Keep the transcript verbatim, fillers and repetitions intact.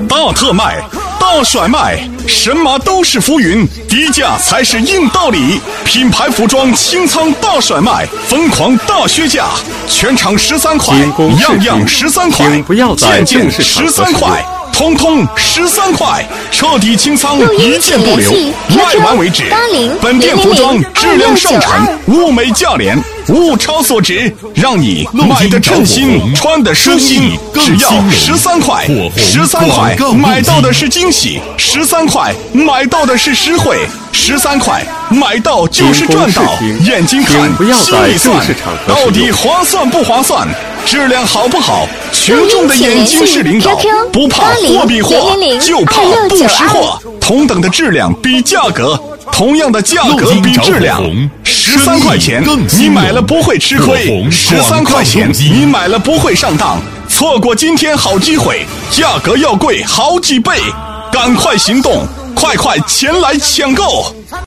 大特卖，大甩卖，神马都是浮云，低价才是硬道理。品牌服装清仓大甩卖，疯狂大削价，全场十三块，样样十三块，件件十三块。通通十三块，彻底清仓，一件不留，卖完为止。本店服装质量上乘，物美价廉，物超所值，让你买的称心，穿的舒心。只要十三块，十三块买到的是惊喜，十三块买到的是实惠，十三块买到就是赚到。眼睛看，心里算，到底划算不划算？质量好不好？群众的眼睛是领导，不怕货比货，就怕不识货。同等的质量比价格，同样的价格比质量。十三块钱，你买了不会吃亏；十三块钱，你买了不会上当。错过今天好机会，价格要贵好几倍，赶快行动，快快前来抢购！